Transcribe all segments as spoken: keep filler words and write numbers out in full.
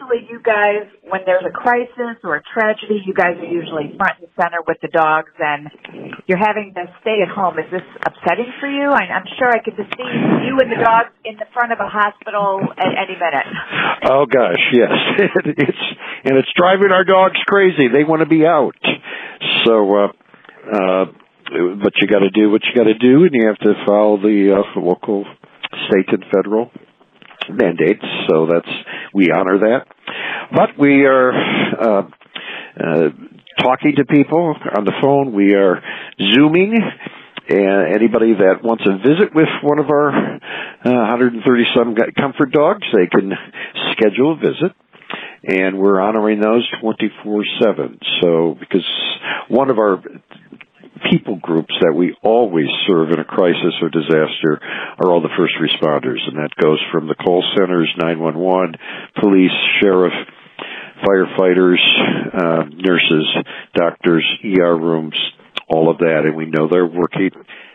usually you guys, when there's a crisis or a tragedy, you guys are usually front and center with the dogs, and you're having to stay at home. Is this upsetting for you? I, I'm sure I could just see you and the dogs in the front of a hospital at any minute. Oh, gosh, yes. it's And it's driving our dogs crazy. They want to be out. So, uh, uh, but you got to do what you got to do, and you have to follow the uh, local, state, and federal mandates. So that's we honor that. But we are uh, uh, talking to people on the phone. We are Zooming. And anybody that wants to visit with one of our uh, one hundred thirty some comfort dogs, they can schedule a visit. And we're honoring those twenty-four seven. So, because one of our people groups that we always serve in a crisis or disaster are all the first responders. And that goes from the call centers, nine one one, police, sheriff, firefighters, uh, nurses, doctors, E R rooms, all of that. And we know they're working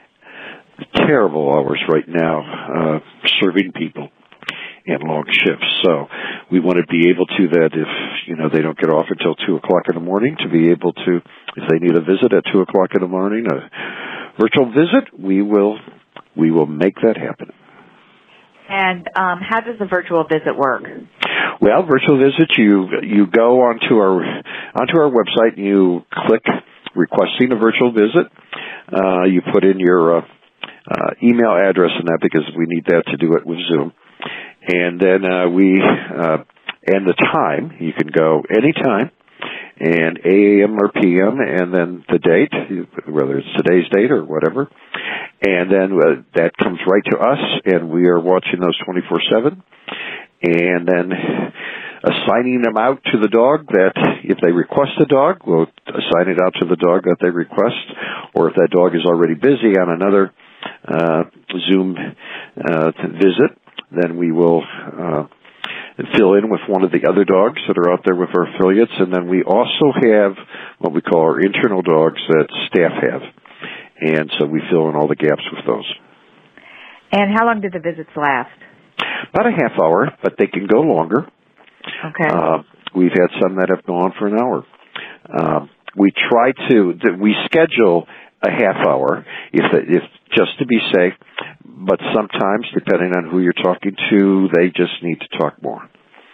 terrible hours right now, uh, serving people and long shifts. So we want to be able to that if, you know, they don't get off until two o'clock in the morning, to be able to, if they need a visit at two o'clock in the morning, a virtual visit, we will, we will make that happen. And um, how does the virtual visit work? Well, virtual visit, you, you go onto our, onto our website and you click requesting a virtual visit. Uh, you put in your, uh, uh, email address and that because we need that to do it with Zoom. And then uh, we, uh, and the time, you can go anytime, and A M or P M, and then the date, whether it's today's date or whatever. And then uh, that comes right to us, and we are watching those twenty-four seven. And then assigning them out to the dog that, if they request a dog, we'll assign it out to the dog that they request. Or if that dog is already busy on another uh, Zoom uh, visit, then we will uh, fill in with one of the other dogs that are out there with our affiliates. And then we also have what we call our internal dogs that staff have. And so we fill in all the gaps with those. And how long do the visits last? About a half hour, but they can go longer. Okay. Uh, we've had some that have gone for an hour. Uh, we try to, we schedule a half hour if, if just to be safe, but sometimes, depending on who you're talking to, they just need to talk more.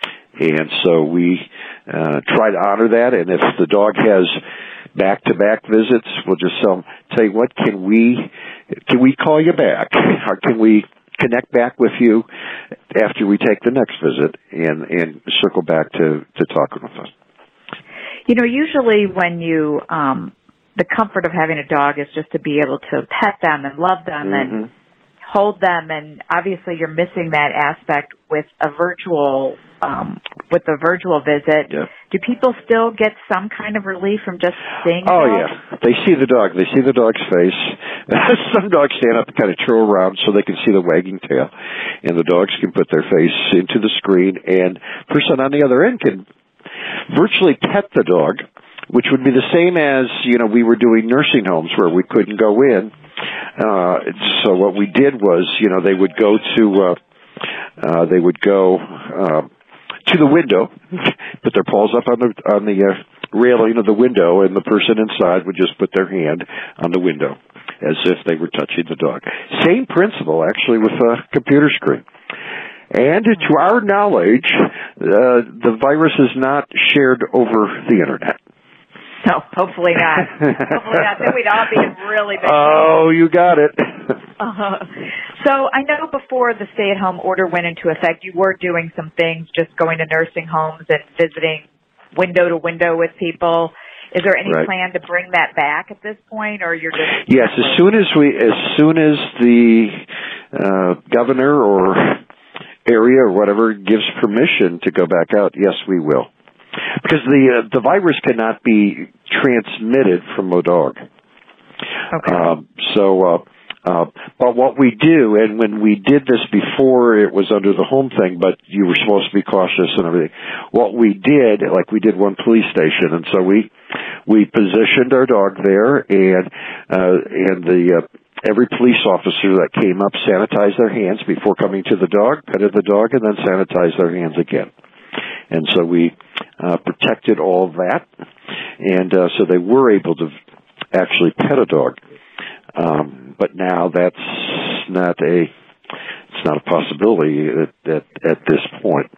And so we uh, try to honor that, and if the dog has back-to-back visits, we'll just tell them, tell you what, can we, can we call you back? Or can we connect back with you after we take the next visit and, and circle back to, to talking with us? You know, usually when you, um, the comfort of having a dog is just to be able to pet them and love them mm-hmm. and hold them, and obviously you're missing that aspect with a virtual, um, with a virtual visit. Yeah. Do people still get some kind of relief from just seeing the Oh, dog? yeah. They see the dog. They see the dog's face. Some dogs stand up and kind of twirl around so they can see the wagging tail, and the dogs can put their face into the screen, and the person on the other end can virtually pet the dog, which would be the same as, you know, we were doing nursing homes where we couldn't go in. Uh, so what we did was, you know, they would go to, uh, uh, they would go, uh, to the window, put their paws up on the, on the, uh, railing of the window, and the person inside would just put their hand on the window as if they were touching the dog. Same principle, actually, with a computer screen. And to our knowledge, uh, the virus is not shared over the internet. No, hopefully not. Hopefully not. Then we'd all be in really big Oh, you got it. uh, so I know before the stay-at-home order went into effect, you were doing some things, just going to nursing homes and visiting window to window with people. Is there any right. plan to bring that back at this point, or you're just yes? As soon as we, as soon as the uh, governor or area or whatever gives permission to go back out, yes, we will. Because the uh, the virus cannot be transmitted from a dog. Okay. Um, so, uh, uh, but what we do, and when we did this before, it was under the home thing, but you were supposed to be cautious and everything. What we did, like we did one police station, and so we we positioned our dog there, and uh, and the uh, every police officer that came up sanitized their hands before coming to the dog, petted the dog, and then sanitized their hands again. And so we uh, protected all of that, and uh, so they were able to actually pet a dog. Um, but now that's not a it's not a possibility at at, at this point.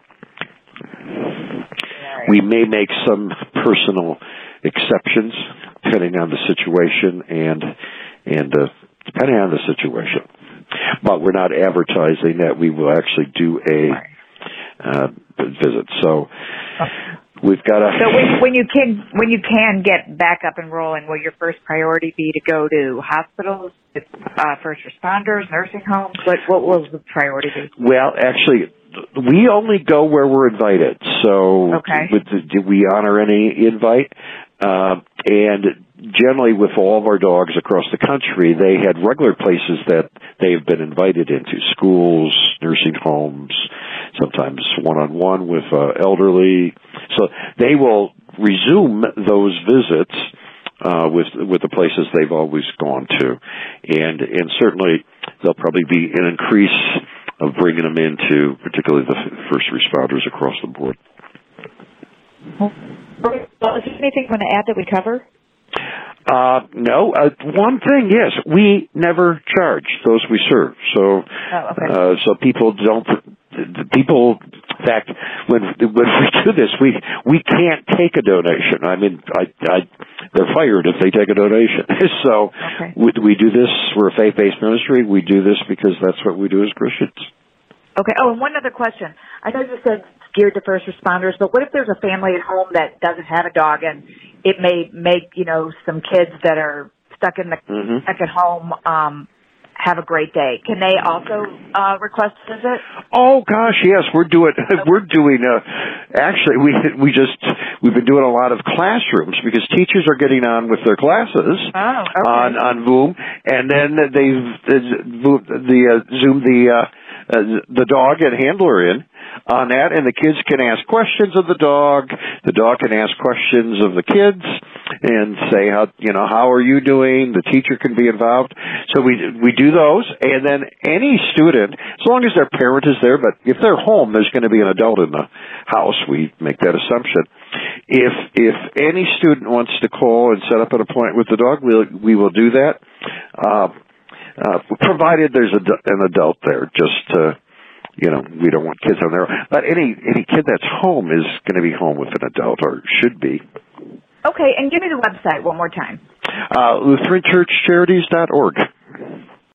We may make some personal exceptions depending on the situation and and uh, depending on the situation, but we're not advertising that we will actually do a uh, visit. So we've got to. So when, when you can when you can get back up and rolling, will your first priority be to go to hospitals, uh, first responders, nursing homes? What what will the priority be? Well, actually, we only go where we're invited. So okay. with the, do we honor any invite? Uh, and generally with all of our dogs across the country, they had regular places that they've been invited into, schools, nursing homes, sometimes one-on-one with uh, elderly. So they will resume those visits uh, with with the places they've always gone to. And, and certainly there'll probably be an increase of bringing them into particularly the first responders across the board. Well, is there anything you want to add that we cover? Uh, no. Uh, one thing, yes, we never charge those we serve. So, oh, okay. uh, so people don't. People, in fact, when when we do this, we we can't take a donation. I mean, I, I they're fired if they take a donation. So, okay. we, we do this. We're a faith-based ministry. We do this because that's what we do as Christians. Okay. Oh, and one other question. I know you said geared to first responders, but what if there's a family at home that doesn't have a dog and it may make, you know, some kids that are stuck in the mm-hmm. stuck at home um, have a great day? Can they also uh, request a visit? Oh gosh, yes, we're doing okay. we're doing. Uh, actually, we we just we've been doing a lot of classrooms because teachers are getting on with their classes oh, okay. on on Zoom, and then they've the, the uh, Zoom the uh, uh, the dog and handler in on that, and the kids can ask questions of the dog. The dog can ask questions of the kids and say, how you know how are you doing? The teacher can be involved. So we we do those, and then any student, as long as their parent is there, but if they're home, there's going to be an adult in the house. We make that assumption. If if any student wants to call and set up an appointment with the dog, we'll, we will do that, uh, uh, provided there's a, an adult there. Just uh, you know, we don't want kids on their own. But any any kid that's home is going to be home with an adult, or should be. Okay, and give me the website one more time. Uh, Lutheran Church Charities dot org.